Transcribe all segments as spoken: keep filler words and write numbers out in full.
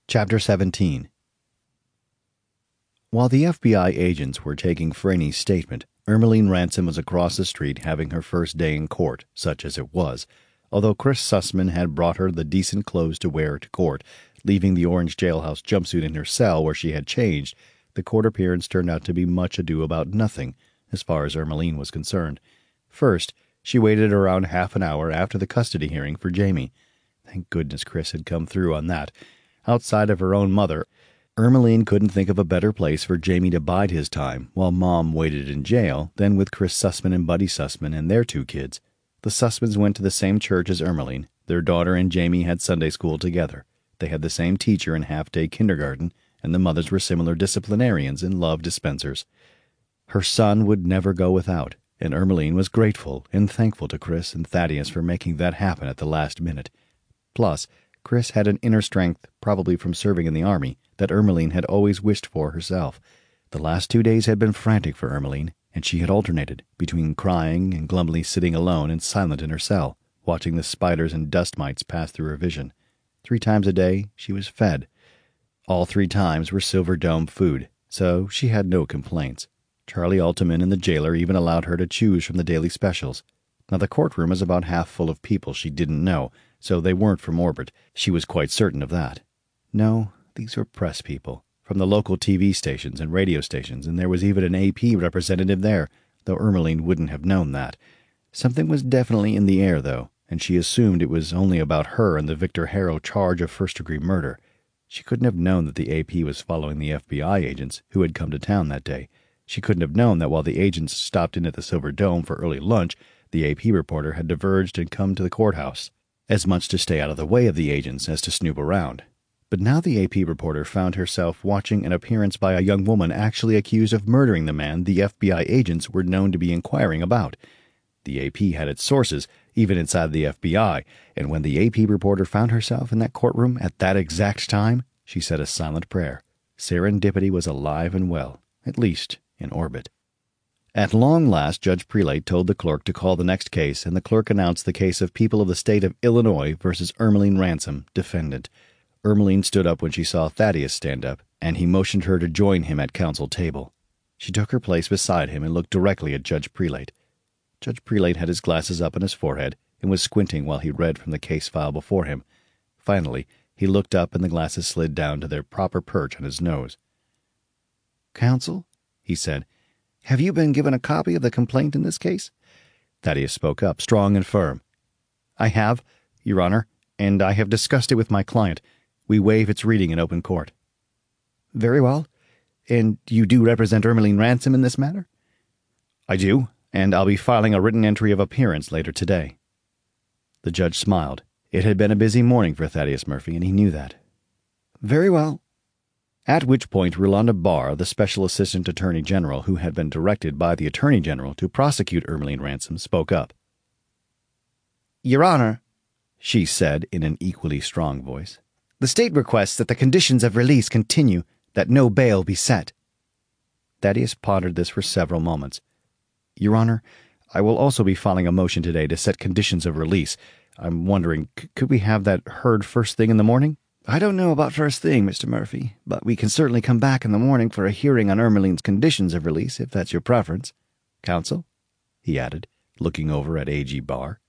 Chapter seventeen. While the F B I agents were taking Franny's statement, Ermeline Ransom was across the street having her first day in court, such as it was, although Chris Sussman had brought her the decent clothes to wear to court, leaving the orange jailhouse jumpsuit in her cell where she had changed. The court appearance turned out to be much ado about nothing, as far as Ermeline was concerned. First, she waited around half an hour after the custody hearing for Jamie. Thank goodness Chris had come through on that. Outside of her own mother, Ermeline couldn't think of a better place for Jamie to bide his time while Mom waited in jail than with Chris Sussman and Buddy Sussman and their two kids. The Sussmans went to the same church as Ermeline. Their daughter and Jamie had Sunday school together. They had the same teacher in half-day kindergarten, and the mothers were similar disciplinarians and love dispensers. Her son would never go without, and Ermeline was grateful and thankful to Chris and Thaddeus for making that happen at the last minute. Plus, Chris had an inner strength, probably from serving in the army, that Ermeline had always wished for herself. The last two days had been frantic for Ermeline, and she had alternated between crying and glumly sitting alone and silent in her cell, watching the spiders and dust mites pass through her vision. Three times a day she was fed. All three times were Silver Dome food, so she had no complaints. Charlie Altaman and the jailer even allowed her to choose from the daily specials. Now the courtroom was about half full of people she didn't know, so they weren't from Orbit. She was quite certain of that. No, these were press people, from the local T V stations and radio stations, and there was even an A P representative there, though Ermeline wouldn't have known that. Something was definitely in the air, though, and she assumed it was only about her and the Victor Harrow charge of first-degree murder. She couldn't have known that the A P was following the F B I agents who had come to town that day. She couldn't have known that while the agents stopped in at the Silver Dome for early lunch, the A P reporter had diverged and come to the courthouse, as much to stay out of the way of the agents as to snoop around. But now the A P reporter found herself watching an appearance by a young woman actually accused of murdering the man the F B I agents were known to be inquiring about. The A P had its sources, even inside the F B I, and when the A P reporter found herself in that courtroom at that exact time, she said a silent prayer. Serendipity was alive and well, at least in Orbit. At long last, Judge Prelate told the clerk to call the next case, and the clerk announced the case of People of the State of Illinois versus Ermeline Ransom, defendant. Ermeline stood up when she saw Thaddeus stand up, and he motioned her to join him at counsel table. She took her place beside him and looked directly at Judge Prelate. Judge Prelate had his glasses up on his forehead and was squinting while he read from the case file before him. Finally, he looked up and the glasses slid down to their proper perch on his nose. "Counsel," he said, "have you been given a copy of the complaint in this case?" Thaddeus spoke up, strong and firm. "I have, Your Honor, and I have discussed it with my client. We waive its reading in open court." "Very well. And you do represent Ermeline Ransom in this matter?" "I do, and I'll be filing a written entry of appearance later today." The judge smiled. It had been a busy morning for Thaddeus Murphy, and he knew that. "Very well." At which point Rolanda Barr, the Special Assistant Attorney General who had been directed by the Attorney General to prosecute Ermeline Ransom, spoke up. "Your Honor," she said in an equally strong voice, "the state requests that the conditions of release continue, that no bail be set." Thaddeus pondered this for several moments. "Your Honor, I will also be filing a motion today to set conditions of release. I'm wondering, c- could we have that heard first thing in the morning?" "I don't know about first thing, Mister Murphy, but we can certainly come back in the morning for a hearing on Ermeline's conditions of release, if that's your preference. Counsel?" he added, looking over at A G Barr.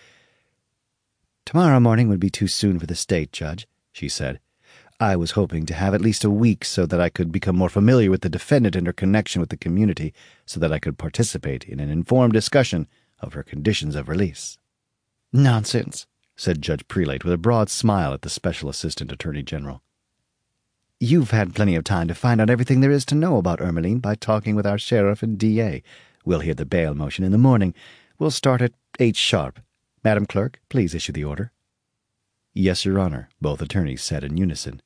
"Tomorrow morning would be too soon for the state, Judge," she said. "I was hoping to have at least a week so that I could become more familiar with the defendant and her connection with the community, so that I could participate in an informed discussion of her conditions of release." "Nonsense," said Judge Prelate with a broad smile at the Special Assistant Attorney General. "You've had plenty of time to find out everything there is to know about Ermeline by talking with our sheriff and D A. We'll hear the bail motion in the morning. We'll start at eight sharp. Madam Clerk, please issue the order." "Yes, Your Honor," both attorneys said in unison.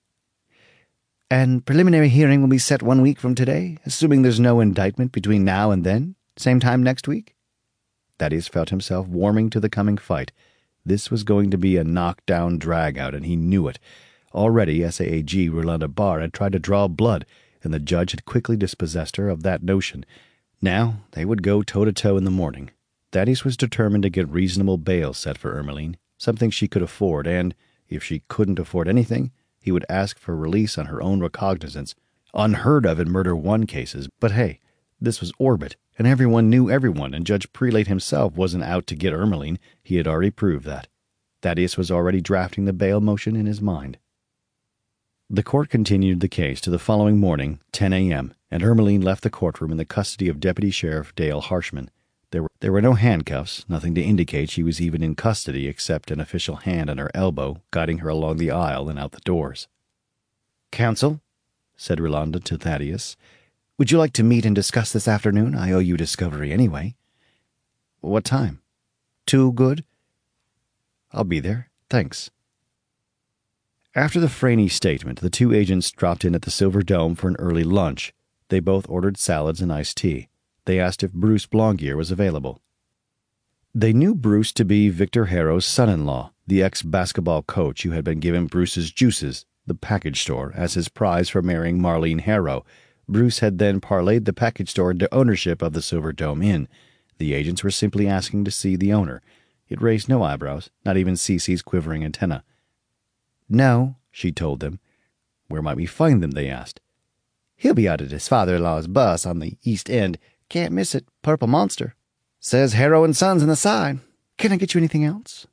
"And preliminary hearing will be set one week from today, assuming there's no indictment between now and then? Same time next week?" Thaddeus felt himself warming to the coming fight. This was going to be a knockdown drag-out, and he knew it. Already S A A G Rolanda Barr had tried to draw blood, and the judge had quickly dispossessed her of that notion. Now they would go toe-to-toe in the morning. Thaddeus was determined to get reasonable bail set for Ermeline, something she could afford, and, if she couldn't afford anything, He would ask for release on her own recognizance. Unheard of in Murder One cases, but hey, this was Orbit, and everyone knew everyone, and Judge Prelate himself wasn't out to get Ermeline. He had already proved that. Thaddeus was already drafting the bail motion in his mind. The court continued the case to the following morning, ten a.m., and Ermeline left the courtroom in the custody of Deputy Sheriff Dale Harshman. There were, there were no handcuffs, nothing to indicate she was even in custody except an official hand on her elbow, guiding her along the aisle and out the doors. "Counsel," said Rolanda to Thaddeus, "would you like to meet and discuss this afternoon? I owe you discovery anyway." "What time?" "Two good?" "I'll be there. Thanks." After the Franey statement, the two agents dropped in at the Silver Dome for an early lunch. They both ordered salads and iced tea. They asked if Bruce Blongier was available. They knew Bruce to be Victor Harrow's son-in-law, the ex-basketball coach who had been given Bruce's Juices, the package store, as his prize for marrying Marlene Harrow. Bruce had then parlayed the package store into ownership of the Silver Dome Inn. The agents were simply asking to see the owner. It raised no eyebrows, not even Cece's quivering antenna. "No," she told them. "Where might we find them?" they asked. "He'll be out at his father-in-law's bus on the East End. Can't miss it. Purple Monster. Says Harrow and Sons on the side. Can I get you anything else?"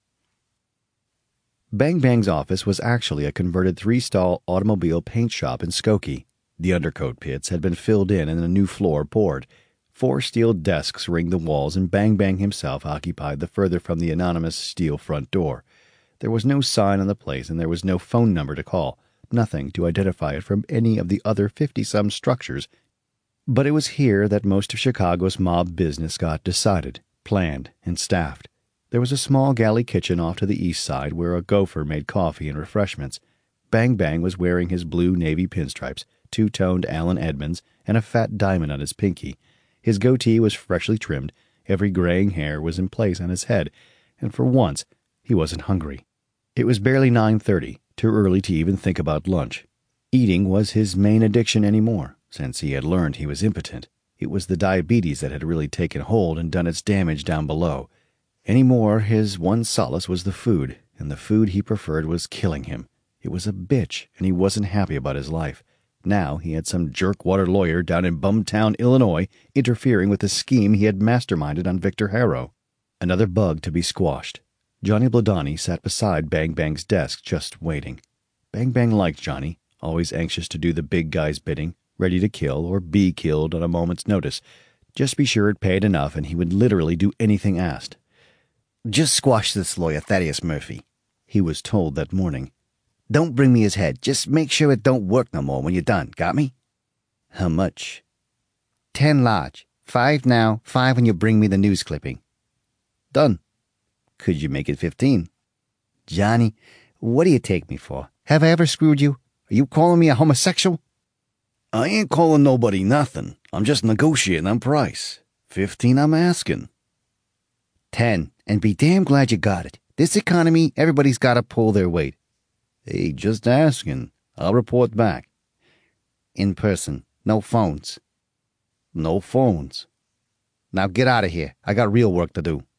Bang Bang's office was actually a converted three-stall automobile paint shop in Skokie. The undercoat pits had been filled in and a new floor poured. Four steel desks ringed the walls, and Bang Bang himself occupied the further from the anonymous steel front door. There was no sign on the place, and there was no phone number to call, nothing to identify it from any of the other fifty-some structures. But it was here that most of Chicago's mob business got decided, planned, and staffed. There was a small galley kitchen off to the east side where a gopher made coffee and refreshments. Bang Bang was wearing his blue navy pinstripes, two-toned Allen Edmonds, and a fat diamond on his pinky. His goatee was freshly trimmed, every graying hair was in place on his head, and for once he wasn't hungry. It was barely nine thirty, too early to even think about lunch. Eating was his main addiction anymore, since he had learned he was impotent. It was the diabetes that had really taken hold and done its damage down below. Any more, his one solace was the food, and the food he preferred was killing him. It was a bitch, and he wasn't happy about his life. Now he had some jerkwater lawyer down in Bumtown, Illinois, interfering with the scheme he had masterminded on Victor Harrow. Another bug to be squashed. Johnny Bladani sat beside Bang Bang's desk, just waiting. Bang Bang liked Johnny, always anxious to do the big guy's bidding, ready to kill or be killed on a moment's notice. Just be sure it paid enough, and he would literally do anything asked. "Just squash this lawyer, Thaddeus Murphy," he was told that morning. "Don't bring me his head. Just make sure it don't work no more when you're done. Got me?" "How much?" Ten large. Five now, five when you bring me the news clipping." "Done." "Could you make it fifteen?" "Johnny, what do you take me for? Have I ever screwed you? Are you calling me a homosexual?" "I ain't calling nobody nothing. I'm just negotiating on price. Fifteen I'm asking." Ten, and be damn glad you got it. This economy, everybody's got to pull their weight." "Hey, just asking. I'll report back." "In person. No phones." "No phones." "Now get out of here. I got real work to do."